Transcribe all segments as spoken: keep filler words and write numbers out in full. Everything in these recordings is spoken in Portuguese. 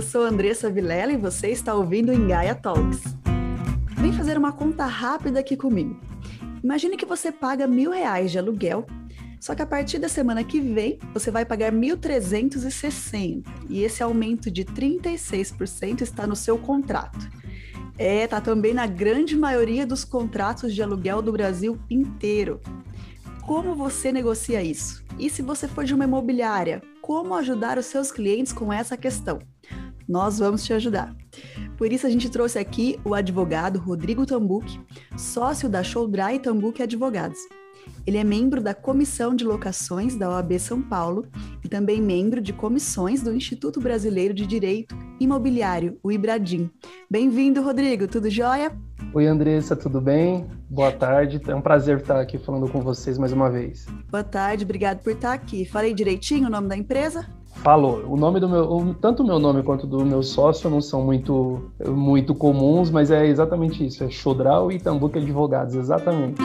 sou Andressa Vilela e você está ouvindo o Engaia Talks. Vem fazer uma conta rápida aqui comigo. Imagine que você paga mil reais de aluguel, só que a partir da semana que vem você vai pagar mil trezentos e sessenta e esse aumento de trinta e seis por cento está no seu contrato. É, tá também na grande maioria dos contratos de aluguel do Brasil inteiro. Como você negocia isso? E se você for de uma imobiliária, como ajudar os seus clientes com essa questão? Nós vamos te ajudar. Por isso a gente trouxe aqui o advogado Rodrigo Tambucchi, sócio da Choudry Tambucchi Advogados. Ele é membro da Comissão de Locações da O A B São Paulo e também membro de comissões do Instituto Brasileiro de Direito Imobiliário, o IBRADIM. Bem-vindo, Rodrigo, tudo jóia? Oi, Andressa, tudo bem? Boa tarde, é um prazer estar aqui falando com vocês mais uma vez. Boa tarde, obrigado por estar aqui. Falei direitinho o nome da empresa? Falou. O nome do meu, tanto o meu nome quanto do meu sócio não são muito, muito comuns, mas é exatamente isso, é Choudry Tambucchi Advogados, exatamente.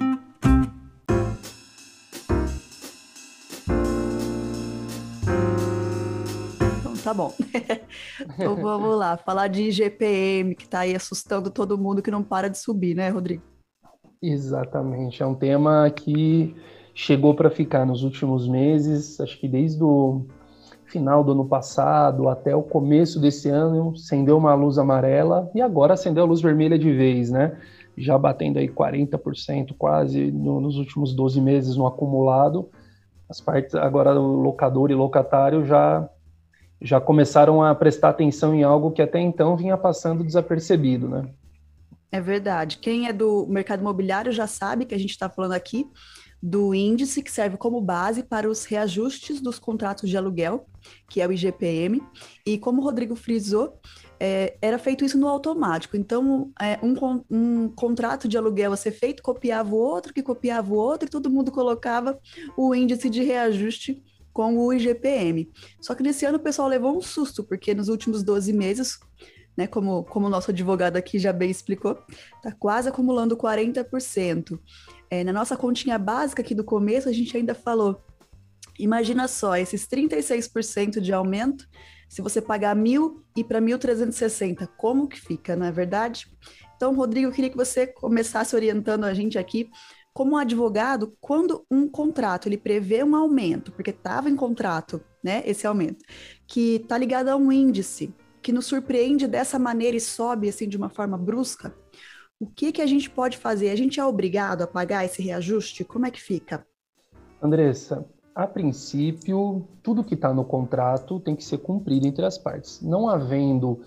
Tá bom. Então vamos lá, falar de I G P M, que está aí assustando todo mundo, que não para de subir, né, Rodrigo? Exatamente, é um tema que chegou para ficar nos últimos meses, acho que desde o final do ano passado até o começo desse ano, acendeu uma luz amarela e agora acendeu a luz vermelha de vez, né? Já batendo aí quarenta por cento quase no, nos últimos doze meses no acumulado. As partes, agora o locador e locatário já já começaram a prestar atenção em algo que até então vinha passando desapercebido, né? É verdade. Quem é do mercado imobiliário já sabe que a gente está falando aqui do índice que serve como base para os reajustes dos contratos de aluguel, que é o I G P M, e como o Rodrigo frisou, é, era feito isso no automático. Então, é, um, um contrato de aluguel a ser feito copiava o outro, que copiava o outro, e todo mundo colocava o índice de reajuste com o I G P M. Só que nesse ano o pessoal levou um susto, porque nos últimos doze meses, né, como, como o nosso advogado aqui já bem explicou, está quase acumulando quarenta por cento. É, na nossa continha básica aqui do começo, a gente ainda falou, imagina só, esses trinta e seis por cento de aumento, se você pagar mil e para mil trezentos e sessenta, como que fica, não é verdade? Então, Rodrigo, eu queria que você começasse orientando a gente aqui, como advogado, quando um contrato ele prevê um aumento, porque estava em contrato, né, esse aumento, que está ligado a um índice, que nos surpreende dessa maneira e sobe assim de uma forma brusca, o que, que a gente pode fazer? A gente é obrigado a pagar esse reajuste? Como é que fica? Andressa, a princípio, tudo que está no contrato tem que ser cumprido entre as partes. Não havendo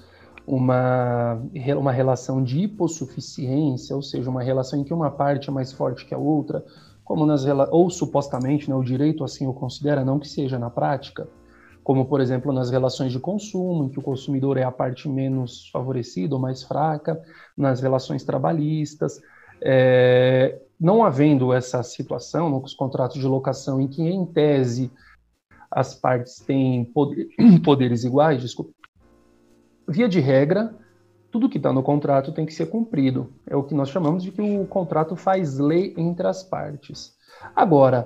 uma, uma relação de hipossuficiência, ou seja, uma relação em que uma parte é mais forte que a outra, como nas, ou supostamente, né, o direito assim o considera, não que seja na prática, como, por exemplo, nas relações de consumo, em que o consumidor é a parte menos favorecida ou mais fraca, nas relações trabalhistas. É, não havendo essa situação nos contratos de locação em que, em tese, as partes têm poder, poderes iguais, desculpa, via de regra, tudo que está no contrato tem que ser cumprido. É o que nós chamamos de que o contrato faz lei entre as partes. Agora,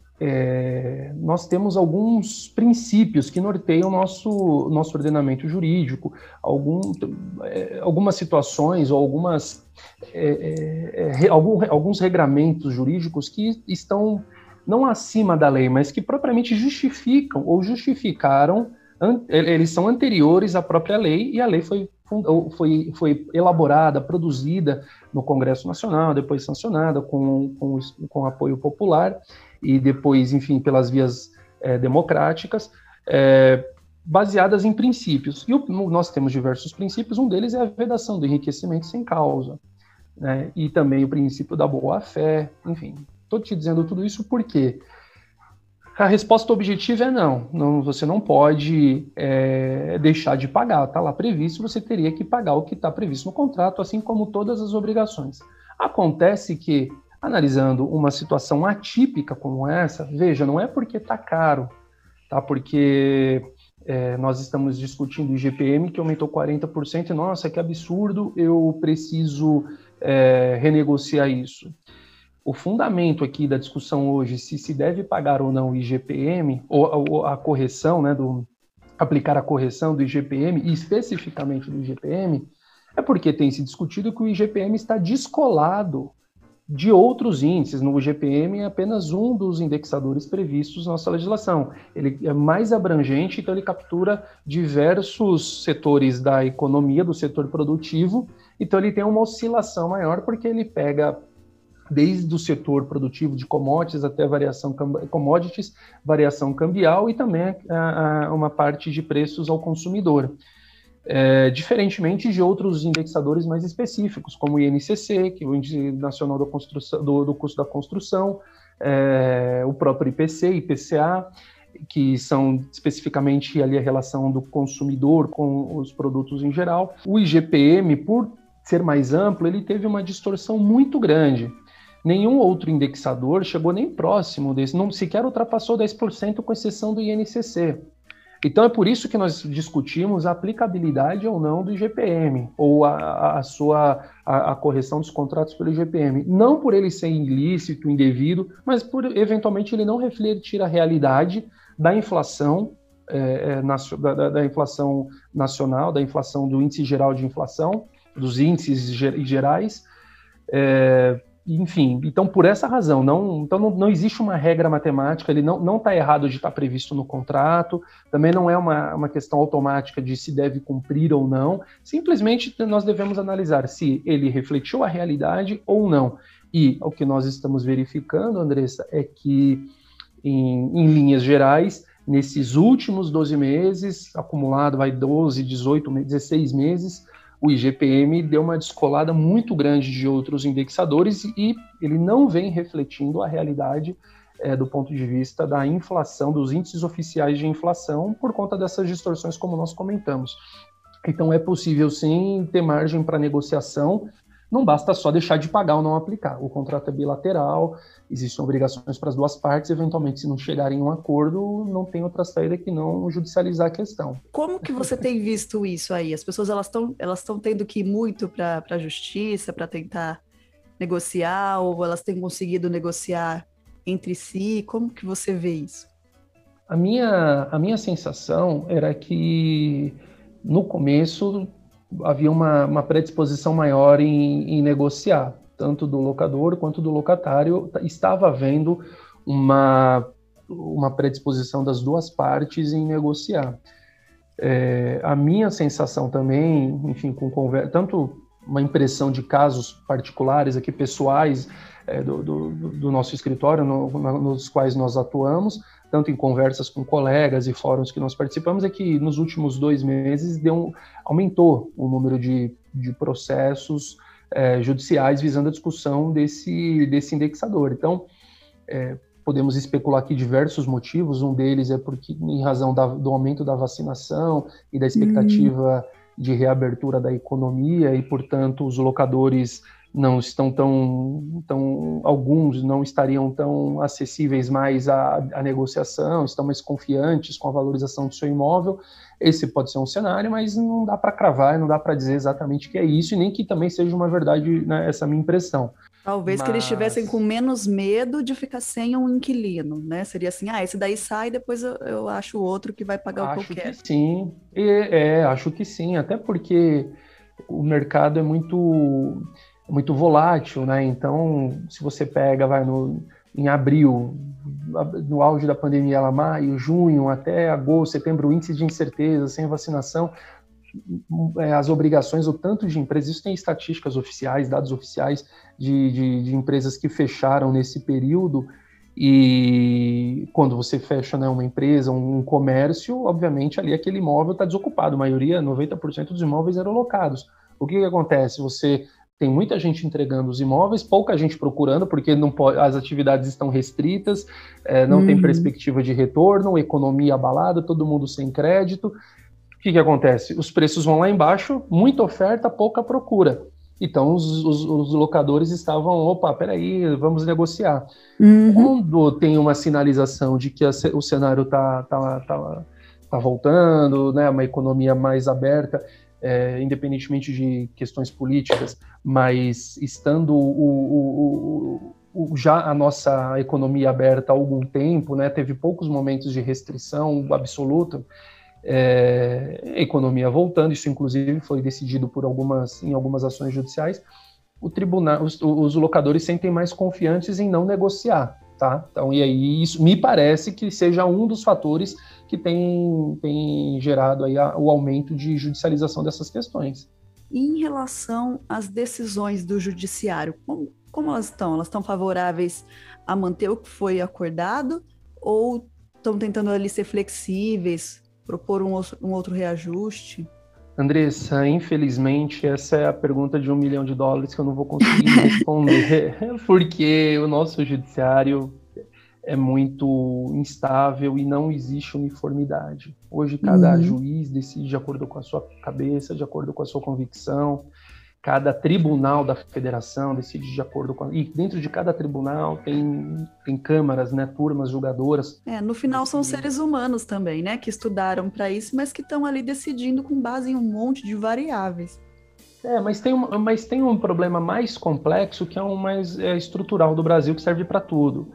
É, nós temos alguns princípios que norteiam o nosso, nosso ordenamento jurídico, algum, é, algumas situações ou algumas, é, é, algum, alguns regramentos jurídicos que estão não acima da lei, mas que propriamente justificam ou justificaram, an, eles são anteriores à própria lei, e a lei foi, foi, foi elaborada, produzida no Congresso Nacional, depois sancionada com, com, com apoio popular, e depois, enfim, pelas vias é, democráticas, é, baseadas em princípios. E o, nós temos diversos princípios, um deles é a vedação do enriquecimento sem causa, né? E também o princípio da boa-fé, enfim. Estou te dizendo tudo isso porque a resposta objetiva é não, não você não pode é, deixar de pagar, está lá previsto, você teria que pagar o que está previsto no contrato, assim como todas as obrigações. Acontece que, analisando uma situação atípica como essa, veja, não é porque está caro, tá? Porque é, nós estamos discutindo o I G P M que aumentou quarenta por cento e, nossa, que absurdo, eu preciso é, renegociar isso. O fundamento aqui da discussão hoje, se se deve pagar ou não o I G P M, ou, ou a correção, né, do, aplicar a correção do I G P M, e especificamente do I G P M, é porque tem se discutido que o I G P M está descolado de outros índices. No I G P M é apenas um dos indexadores previstos na nossa legislação. Ele é mais abrangente, então ele captura diversos setores da economia, do setor produtivo, então ele tem uma oscilação maior, porque ele pega desde o setor produtivo de commodities até variação commodities, variação cambial e também a, a, uma parte de preços ao consumidor. É, diferentemente de outros indexadores mais específicos, como o I N C C, que é o Índice Nacional da Construção, do, do Custo da Construção, é, o próprio I P C, I P C A, que são especificamente ali a relação do consumidor com os produtos em geral. O I G P M, por ser mais amplo, ele teve uma distorção muito grande. Nenhum outro indexador chegou nem próximo desse, não sequer ultrapassou dez por cento, com exceção do I N C C. Então é por isso que nós discutimos a aplicabilidade ou não do I G P M, ou a, a sua a, a correção dos contratos pelo I G P M. Não por ele ser ilícito, indevido, mas por eventualmente ele não refletir a realidade da inflação, é, é, da, da inflação nacional, da inflação do índice geral de inflação, dos índices gerais. É, Enfim, então por essa razão, não, então não, não existe uma regra matemática, ele não está errado de estar previsto no contrato, também não é uma, uma questão automática de se deve cumprir ou não, simplesmente nós devemos analisar se ele refletiu a realidade ou não. E o que nós estamos verificando, Andressa, é que em, em linhas gerais, nesses últimos doze meses, acumulado vai doze, dezoito, dezesseis meses, o I G P M deu uma descolada muito grande de outros indexadores e ele não vem refletindo a realidade é, do ponto de vista da inflação, dos índices oficiais de inflação, por conta dessas distorções, como nós comentamos. Então é possível sim ter margem para negociação, não basta só deixar de pagar ou não aplicar. O contrato é bilateral, existem obrigações para as duas partes, eventualmente se não chegarem a um acordo, não tem outra saída que não judicializar a questão. Como que você tem visto isso aí? As pessoas elas estão elas estão tendo que ir muito para a justiça para tentar negociar, ou elas têm conseguido negociar entre si? Como que você vê isso? A minha, a minha sensação era que no começo havia uma, uma predisposição maior em, em negociar, tanto do locador quanto do locatário. Estava havendo uma, uma predisposição das duas partes em negociar. É, a minha sensação também, enfim, com conversa, tanto uma impressão de casos particulares aqui, pessoais, é, do, do, do nosso escritório, no, nos quais nós atuamos, tanto em conversas com colegas e fóruns que nós participamos, é que nos últimos dois meses deu um, aumentou o número de, de processos é, judiciais visando a discussão desse, desse indexador. Então, é, podemos especular aqui diversos motivos. Um deles é porque, em razão da, do aumento da vacinação e da expectativa hum. de reabertura da economia, e, portanto, os locadores não estão tão, tão, alguns não estariam tão acessíveis mais à, à negociação, estão mais confiantes com a valorização do seu imóvel. Esse pode ser um cenário, mas não dá para cravar, não dá para dizer exatamente o que é isso, e nem que também seja uma verdade, né, essa minha impressão. Talvez mas... que eles estivessem com menos medo de ficar sem um inquilino, né? Seria assim, ah, esse daí sai, depois eu, eu acho o outro que vai pagar acho o que eu quero. Acho que sim, é, é, acho que sim, até porque o mercado é muito... muito volátil, né? Então, se você pega, vai no, em abril, no auge da pandemia, lá, maio, junho, até agosto, setembro, o índice de incerteza, sem vacinação, as obrigações, o tanto de empresas, isso tem estatísticas oficiais, dados oficiais de, de, de empresas que fecharam nesse período, e quando você fecha, né, uma empresa, um comércio, obviamente ali aquele imóvel está desocupado, a maioria, noventa por cento dos imóveis eram locados. O que, que acontece? Você tem muita gente entregando os imóveis, pouca gente procurando, porque não pode, as atividades estão restritas, é, não uhum. tem perspectiva de retorno, economia abalada, todo mundo sem crédito. O que, que acontece? Os preços vão lá embaixo, muita oferta, pouca procura. Então, os, os, os locadores estavam, opa, peraí, vamos negociar. Uhum. Quando tem uma sinalização de que a, o cenário está tá, tá, tá voltando, né, uma economia mais aberta, É, independentemente de questões políticas, mas estando o, o, o, o, já a nossa economia aberta há algum tempo, né, teve poucos momentos de restrição absoluta, é, economia voltando, isso inclusive foi decidido por algumas, em algumas ações judiciais, o tribunal, os, os locadores sentem mais confiantes em não negociar, tá? Então, e aí isso me parece que seja um dos fatores que tem, tem gerado aí a, o aumento de judicialização dessas questões. E em relação às decisões do judiciário, como, como elas estão? Elas estão favoráveis a manter o que foi acordado ou estão tentando ali ser flexíveis, propor um, um outro reajuste? Andressa, infelizmente, essa é a pergunta de um milhão de dólares que eu não vou conseguir responder, porque o nosso judiciário é muito instável e não existe uniformidade. Hoje, cada uhum. juiz decide de acordo com a sua cabeça, de acordo com a sua convicção. Cada tribunal da federação decide de acordo com... E dentro de cada tribunal tem, tem câmaras, né, turmas julgadoras. É, no final são seres humanos também, né, que estudaram para isso, mas que estão ali decidindo com base em um monte de variáveis. É, mas tem um, mas tem um problema mais complexo, que é um mais é, estrutural do Brasil, que serve para tudo.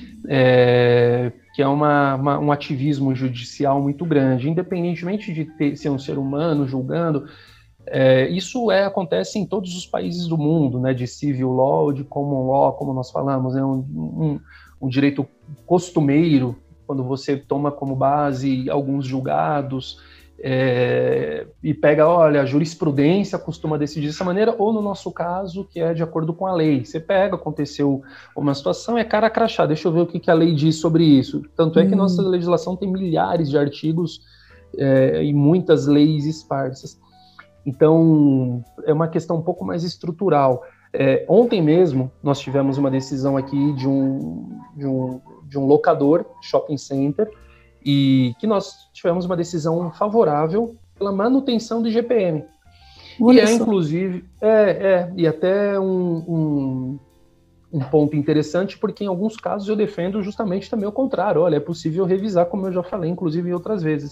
É, que é uma, uma, um ativismo judicial muito grande. Independentemente de ter, ser um ser humano julgando... É, isso é, acontece em todos os países do mundo, né, de civil law, de common law, como nós falamos, é um, um, um direito costumeiro, quando você toma como base alguns julgados é, e pega, olha, a jurisprudência costuma decidir dessa maneira, ou no nosso caso, que é de acordo com a lei. Você pega, aconteceu uma situação, é cara crachá, deixa eu ver o que, que a lei diz sobre isso. Tanto é que hum. nossa legislação tem milhares de artigos é, e muitas leis esparsas. Então, é uma questão um pouco mais estrutural. É, ontem mesmo, nós tivemos uma decisão aqui de um, de um, de um locador, shopping center, e que nós tivemos uma decisão favorável pela manutenção do I G P M. Olha e é, só. inclusive, é, é, e até um, um, um ponto interessante, porque em alguns casos eu defendo justamente também o contrário. Olha, é possível revisar, como eu já falei, inclusive, outras vezes.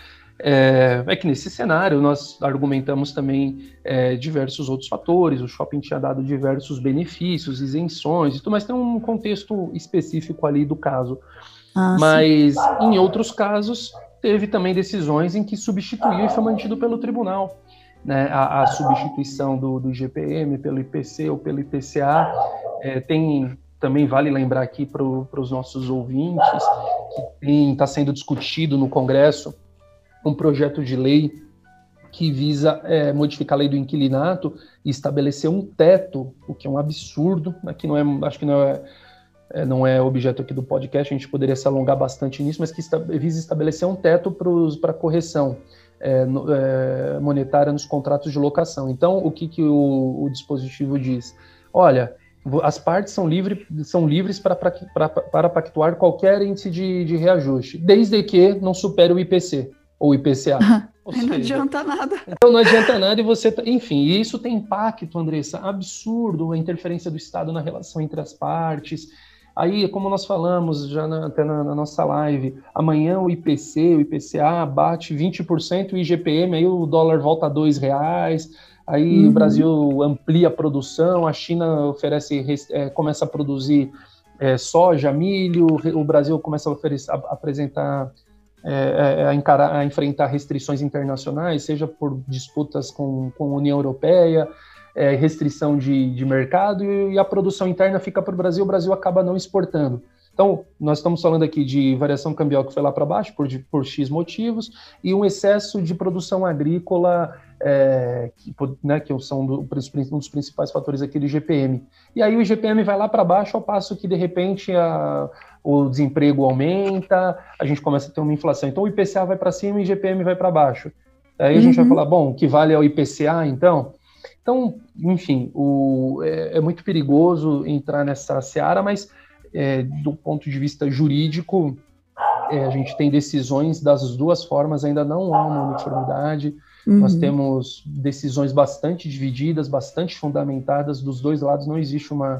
É, é que nesse cenário nós argumentamos também é, diversos outros fatores, o shopping tinha dado diversos benefícios, isenções, mas tem um contexto específico ali do caso. Ah, mas sim. Em outros casos teve também decisões em que substituiu e foi mantido pelo tribunal, né, a, a substituição do, do I G P M pelo I P C ou pelo I P C A. É, tem, também vale lembrar aqui para os nossos ouvintes que está sendo discutido no Congresso um projeto de lei que visa é, modificar a lei do inquilinato e estabelecer um teto, o que é um absurdo. Aqui não é, acho que não é, é, não é objeto aqui do podcast, a gente poderia se alongar bastante nisso, mas que esta, visa estabelecer um teto para correção é, no, é, monetária nos contratos de locação. Então, o que, que o, o dispositivo diz? Olha, as partes são, livre, são livres para, para, para, para pactuar qualquer índice de, de reajuste, desde que não supere o I P C. Ou I P C A. Ou seja, não adianta nada. Então não adianta nada e você... Tá, enfim, isso tem impacto, Andressa, absurdo, a interferência do Estado na relação entre as partes. Aí, como nós falamos já na, até na, na nossa live, amanhã o I P C, o I P C A bate vinte por cento, o I G P M, aí o dólar volta a dois reais, aí uhum. o Brasil amplia a produção, a China oferece, é, começa a produzir é, soja, milho, o Brasil começa a, oferecer, a apresentar... É, a, encarar, a enfrentar restrições internacionais, seja por disputas com, com a União Europeia, é, restrição de, de mercado, e, e a produção interna fica para o Brasil, o Brasil acaba não exportando. Então, nós estamos falando aqui de variação cambial que foi lá para baixo, por, por X motivos, e um excesso de produção agrícola, é, que, né, que são do, um dos principais fatores aqui do I G P M. E aí o I G P M vai lá para baixo, ao passo que, de repente, a... o desemprego aumenta, a gente começa a ter uma inflação. Então o I P C A vai para cima e o I G P M vai para baixo. Aí a gente uhum. vai falar, bom, o que vale é o I P C A, então? Então, enfim, o, é, é muito perigoso entrar nessa seara, mas é, do ponto de vista jurídico, é, a gente tem decisões das duas formas, ainda não há uma uniformidade. Uhum. Nós temos decisões bastante divididas, bastante fundamentadas, dos dois lados não existe uma...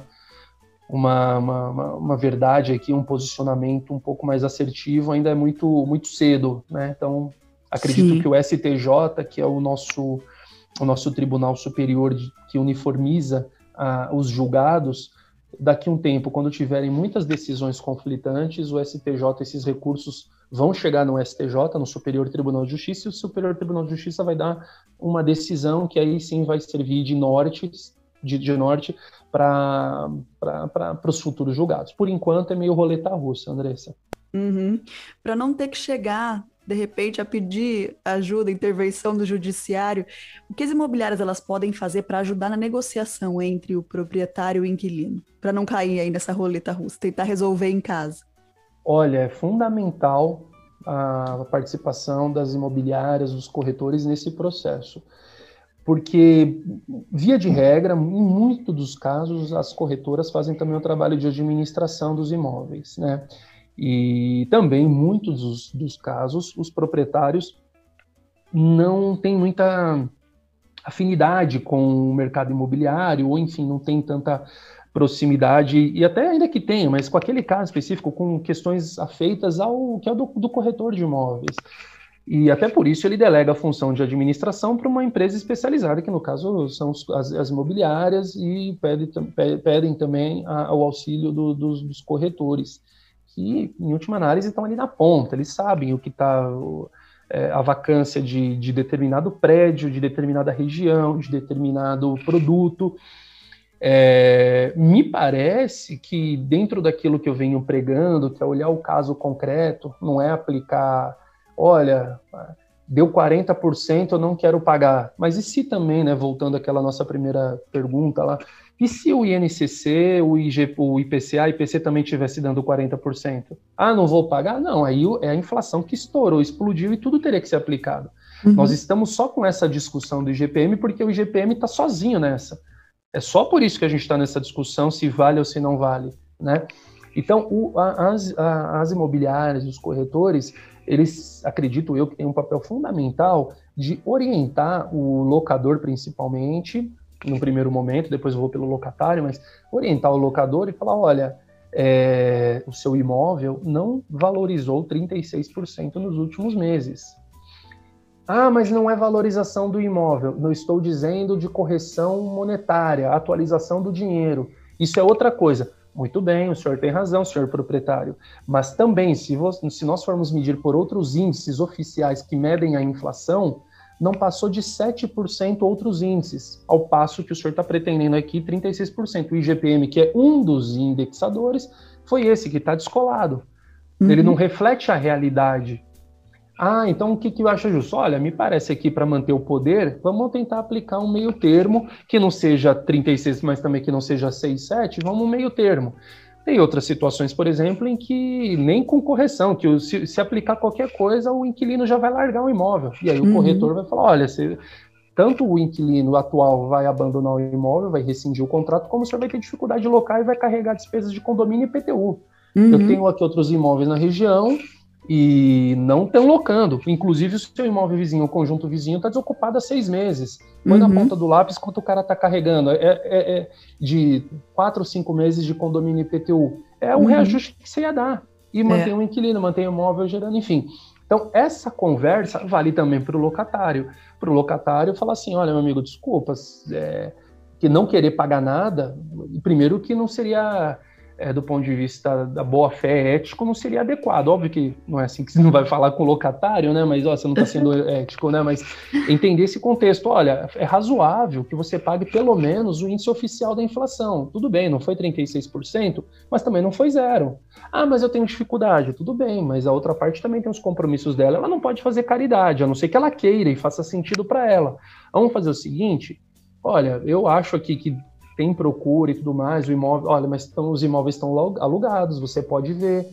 Uma, uma, uma verdade aqui, um posicionamento um pouco mais assertivo, ainda é muito, muito cedo, né? Então, acredito Sim. que o S T J, que é o nosso, o nosso Tribunal Superior de, que uniformiza uh, os julgados, daqui a um tempo, quando tiverem muitas decisões conflitantes, o S T J, esses recursos vão chegar no S T J, no Superior Tribunal de Justiça, e o Superior Tribunal de Justiça vai dar uma decisão que aí sim vai servir de norte, de, de norte para os futuros julgados. Por enquanto é meio roleta russa, Andressa. Uhum. Para não ter que chegar, de repente, a pedir ajuda, intervenção do judiciário, o que as imobiliárias elas podem fazer para ajudar na negociação entre o proprietário e o inquilino? Para não cair aí nessa roleta russa, tentar resolver em casa. Olha, é fundamental a participação das imobiliárias, dos corretores nesse processo. Porque, via de regra, em muitos dos casos, as corretoras fazem também o trabalho de administração dos imóveis, né? E também, em muitos dos, dos casos, os proprietários não têm muita afinidade com o mercado imobiliário, ou, enfim, não tem tanta proximidade, e até ainda que tenha, mas com aquele caso específico, com questões afeitas ao que é do, do corretor de imóveis. E até por isso ele delega a função de administração para uma empresa especializada, que no caso são as, as imobiliárias, e pede, pedem também a, o auxílio do, dos, dos corretores, que em última análise estão ali na ponta, eles sabem o que está é, a vacância de, de determinado prédio, de determinada região, de determinado produto. É, me parece que dentro daquilo que eu venho pregando, que é olhar o caso concreto, não é aplicar, olha, deu quarenta por cento, eu não quero pagar. Mas e se também, né, voltando àquela nossa primeira pergunta lá, e se o I N C C, o, I G, o I P C A, I P C também estivesse dando quarenta por cento? Ah, não vou pagar? Não, aí é a inflação que estourou, explodiu e tudo teria que ser aplicado. Uhum. Nós estamos só com essa discussão do I G P M porque o I G P M está sozinho nessa. É só por isso que a gente está nessa discussão se vale ou se não vale, né? Então, o, a, as, a, as imobiliárias, os corretores, eles, acredito eu, que têm um papel fundamental de orientar o locador, principalmente, no primeiro momento, depois eu vou pelo locatário, mas orientar o locador e falar, olha, é, o seu imóvel não valorizou trinta e seis por cento nos últimos meses. Ah, mas não é valorização do imóvel. Não estou dizendo de correção monetária, atualização do dinheiro. Isso é outra coisa. Muito bem, o senhor tem razão, senhor proprietário. Mas também, se, você, se nós formos medir por outros índices oficiais que medem a inflação, não passou de sete por cento outros índices, ao passo que o senhor está pretendendo aqui trinta e seis por cento. O I G P M, que é um dos indexadores, foi esse que está descolado. Uhum. Ele não reflete a realidade. Ah, então o que, que eu acho justo? Olha, me parece aqui para manter o poder, vamos tentar aplicar um meio termo, que não seja trinta e seis, mas também que não seja seis, sete, vamos um meio termo. Tem outras situações, por exemplo, em que nem com correção, que se, se aplicar qualquer coisa, o inquilino já vai largar o imóvel. E aí o uhum. corretor vai falar, olha, se, tanto o inquilino atual vai abandonar o imóvel, vai rescindir o contrato, como o senhor vai ter dificuldade de locar e vai carregar despesas de condomínio e I P T U. Uhum. Eu tenho aqui outros imóveis na região, e não estão locando. Inclusive, o seu imóvel vizinho, o conjunto vizinho, está desocupado há seis meses. Põe uhum. na ponta do lápis quanto o cara está carregando. É, é, é de quatro, cinco meses de condomínio I P T U. É o uhum. reajuste que você ia dar. E mantém o é. um inquilino, mantém o imóvel gerando, enfim. Então, essa conversa vale também para o locatário. Para o locatário falar assim, olha, meu amigo, desculpa, é, que não querer pagar nada, primeiro que não seria... É, do ponto de vista da boa-fé ético, não seria adequado. Óbvio que não é assim que você não vai falar com o locatário, né? Mas ó, você não está sendo ético, né? Mas entender esse contexto. Olha, é razoável que você pague pelo menos o índice oficial da inflação. Tudo bem, não foi trinta e seis por cento, mas também não foi zero. Ah, mas eu tenho dificuldade. Tudo bem, mas a outra parte também tem os compromissos dela. Ela não pode fazer caridade, a não ser que ela queira e faça sentido para ela. Vamos fazer o seguinte, olha, eu acho aqui que tem procura e tudo mais, o imóvel, olha, mas tão, os imóveis estão alugados, você pode ver,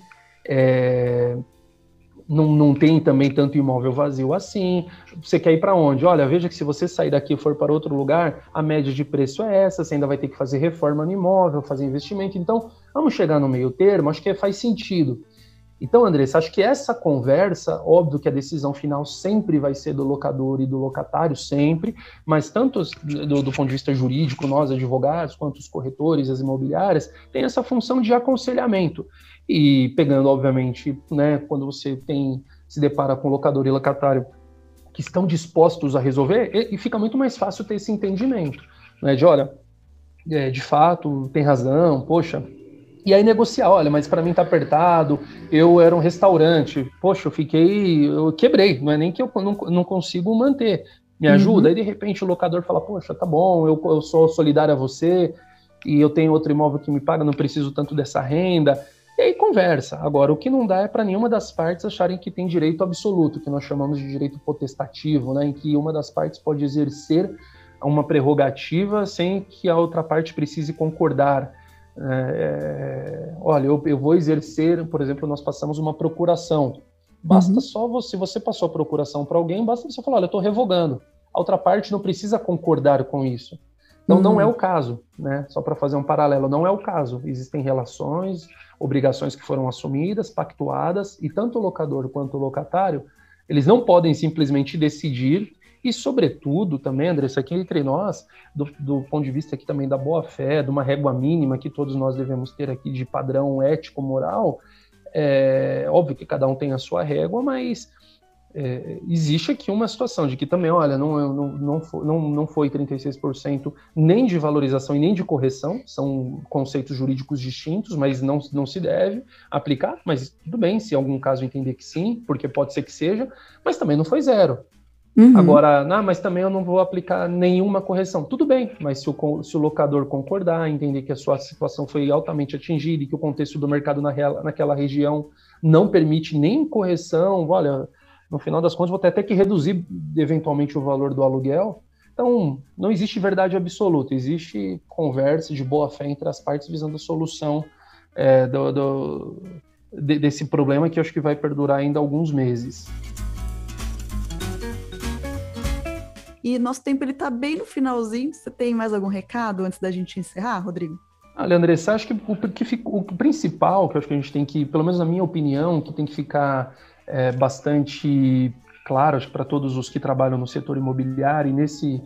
é, não, não tem também tanto imóvel vazio assim, você quer ir para onde? Olha, veja que se você sair daqui e for para outro lugar, a média de preço é essa, você ainda vai ter que fazer reforma no imóvel, fazer investimento, então vamos chegar no meio termo, acho que faz sentido. Então, Andressa, acho que essa conversa, óbvio que a decisão final sempre vai ser do locador e do locatário, sempre, mas tanto do, do ponto de vista jurídico, nós advogados, quanto os corretores, as imobiliárias, tem essa função de aconselhamento. E pegando, obviamente, né, quando você tem, se depara com locador e locatário que estão dispostos a resolver, e, e fica muito mais fácil ter esse entendimento, né, de, olha, é, de fato, tem razão, poxa, E aí negociar, olha, mas para mim tá apertado, eu era um restaurante, poxa, eu fiquei, eu quebrei, não é nem que eu não, não consigo manter, me ajuda? Uhum. Aí de repente o locador fala, poxa, tá bom, eu, eu sou solidário a você, e eu tenho outro imóvel que me paga, não preciso tanto dessa renda, e aí conversa. Agora, o que não dá é para nenhuma das partes acharem que tem direito absoluto, que nós chamamos de direito potestativo, né, em que uma das partes pode exercer uma prerrogativa sem que a outra parte precise concordar. É, olha, eu, eu vou exercer, por exemplo, nós passamos uma procuração. Basta uhum. só você, se você passou a procuração para alguém, basta você falar, olha, eu estou revogando. A outra parte não precisa concordar com isso. Então uhum. não é o caso, né? Só para fazer um paralelo, não é o caso. Existem relações, obrigações que foram assumidas, pactuadas, e tanto o locador quanto o locatário, eles não podem simplesmente decidir. E, sobretudo, também, André, isso aqui entre nós, do, do ponto de vista aqui também da boa-fé, de uma régua mínima que todos nós devemos ter aqui de padrão ético-moral, é óbvio que cada um tem a sua régua, mas é, existe aqui uma situação de que também, olha, não, não, não, foi, não, não foi trinta e seis por cento nem de valorização e nem de correção, são conceitos jurídicos distintos, mas não, não se deve aplicar, mas tudo bem, se em algum caso entender que sim, porque pode ser que seja, mas também não foi zero. Uhum. Agora, não, mas também eu não vou aplicar nenhuma correção. Tudo bem, mas se o, se o locador concordar, entender que a sua situação foi altamente atingida e que o contexto do mercado na, naquela região não permite nem correção, olha, no final das contas vou ter até que reduzir eventualmente o valor do aluguel. Então, não existe verdade absoluta, existe conversa de boa fé entre as partes visando a solução é, do, do, de, desse problema que eu acho que vai perdurar ainda alguns meses. E nosso tempo ele está bem no finalzinho. Você tem mais algum recado antes da gente encerrar, Rodrigo? Olha, Andressa, acho que o, que fica, o principal que eu acho que a gente tem que, pelo menos na minha opinião, que tem que ficar é, bastante claro, acho que para todos os que trabalham no setor imobiliário e nesse,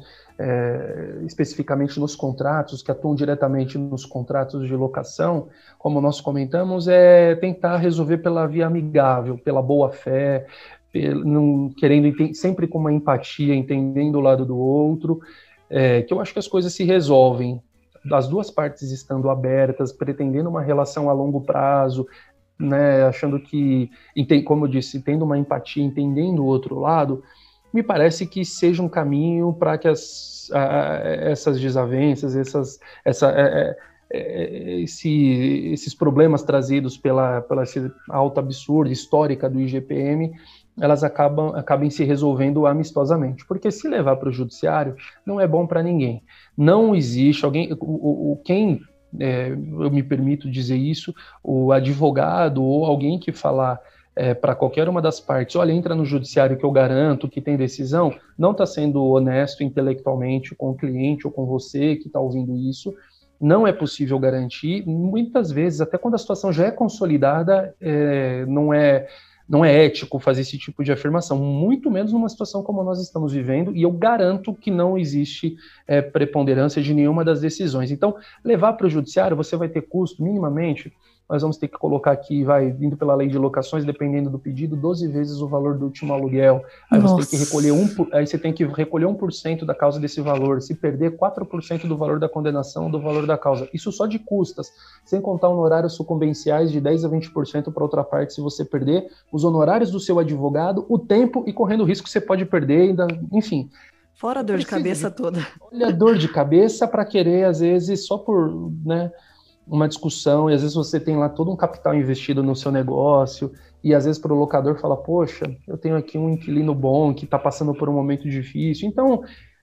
é, especificamente nos contratos, que atuam diretamente nos contratos de locação, como nós comentamos, é tentar resolver pela via amigável, pela boa-fé, não, querendo sempre com uma empatia, entendendo o lado do outro, é, que eu acho que as coisas se resolvem, as duas partes estando abertas, pretendendo uma relação a longo prazo, né, achando que, como eu disse, tendo uma empatia, entendendo o outro lado, me parece que seja um caminho para que as, a, essas desavenças, essas, essa, é, é, esse, esses problemas trazidos pela, pela alta absurda histórica do I G P M, elas acabam, acabem se resolvendo amistosamente, porque se levar para o judiciário não é bom para ninguém. Não existe alguém, o, o, quem, é, eu me permito dizer isso, o advogado ou alguém que falar é, para qualquer uma das partes, olha, entra no judiciário que eu garanto que tem decisão, não está sendo honesto intelectualmente com o cliente ou com você que está ouvindo isso. Não é possível garantir, muitas vezes, até quando a situação já é consolidada, é, não é... Não é ético fazer esse tipo de afirmação, muito menos numa situação como nós estamos vivendo, e eu garanto que não existe é, preponderância de nenhuma das decisões. Então, levar para o judiciário, você vai ter custo minimamente, nós vamos ter que colocar aqui, vai, indo pela lei de locações, dependendo do pedido, doze vezes o valor do último aluguel. Aí Nossa. você tem que recolher um, aí você tem que recolher um por cento da causa desse valor, se perder quatro por cento do valor da condenação, do valor da causa. Isso só de custas, sem contar honorários sucumbenciais de dez a vinte por cento para outra parte se você perder, os honorários do seu advogado, o tempo e correndo o risco que você pode perder, ainda, enfim. Fora a dor de cabeça de, toda. Olha a dor de cabeça para querer, às vezes, só por, né, uma discussão, e às vezes você tem lá todo um capital investido no seu negócio, e às vezes para o locador fala, poxa, eu tenho aqui um inquilino bom que está passando por um momento difícil. Então,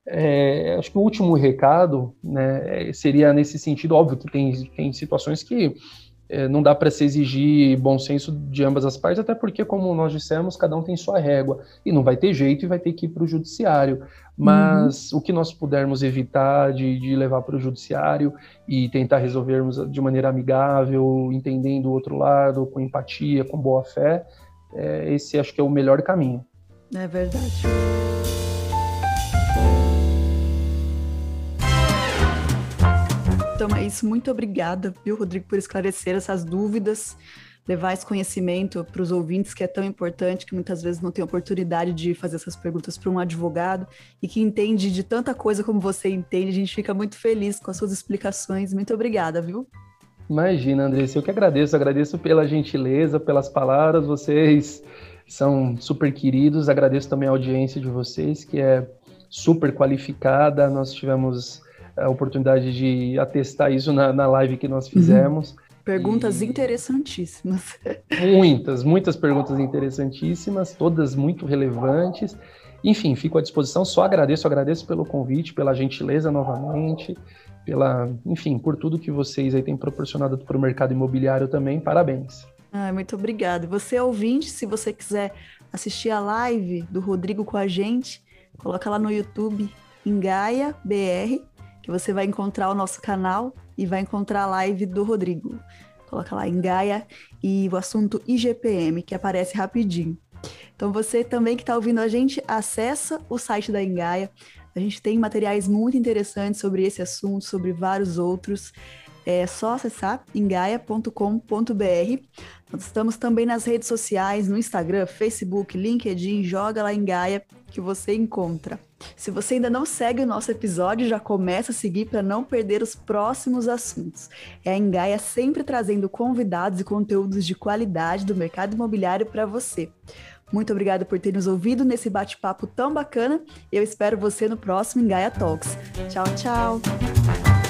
é, acho que o último recado, né, seria nesse sentido, óbvio que tem, tem situações que é, não dá para se exigir bom senso de ambas as partes, até porque, como nós dissemos, cada um tem sua régua, e não vai ter jeito e vai ter que ir para o judiciário. Mas uhum. o que nós pudermos evitar de, de levar para o judiciário e tentar resolvermos de maneira amigável, entendendo o outro lado, com empatia, com boa fé, é, esse acho que é o melhor caminho. É verdade. Então é isso, muito obrigada, viu, Rodrigo, por esclarecer essas dúvidas, levar esse conhecimento para os ouvintes, que é tão importante, que muitas vezes não tem oportunidade de fazer essas perguntas para um advogado e que entende de tanta coisa como você entende. A gente fica muito feliz com as suas explicações. Muito obrigada, viu? Imagina, Andressa, eu que agradeço, agradeço pela gentileza, pelas palavras, vocês são super queridos, agradeço também a audiência de vocês, que é super qualificada, nós tivemos a oportunidade de atestar isso na, na live que nós fizemos. Uhum. Perguntas e... interessantíssimas. Muitas, muitas perguntas interessantíssimas, todas muito relevantes. Enfim, fico à disposição, só agradeço, agradeço pelo convite, pela gentileza novamente, pela, enfim, por tudo que vocês aí têm proporcionado para o mercado imobiliário também, parabéns. Ah, muito obrigada. Você ouvinte, se você quiser assistir a live do Rodrigo com a gente, coloca lá no YouTube, Engaia B R, que você vai encontrar o nosso canal e vai encontrar a live do Rodrigo. Coloca lá Engaia e o assunto I G P M, que aparece rapidinho. Então você também que está ouvindo a gente, acessa o site da Engaia. A gente tem materiais muito interessantes sobre esse assunto, sobre vários outros. É só acessar engaia ponto com ponto b r. Nós estamos também nas redes sociais, no Instagram, Facebook, LinkedIn, joga lá Engaia que você encontra. Se você ainda não segue o nosso episódio, já começa a seguir para não perder os próximos assuntos. É a Engaia sempre trazendo convidados e conteúdos de qualidade do mercado imobiliário para você. Muito obrigada por ter nos ouvido nesse bate-papo tão bacana. Eu espero você no próximo Engaia Talks. Tchau, tchau!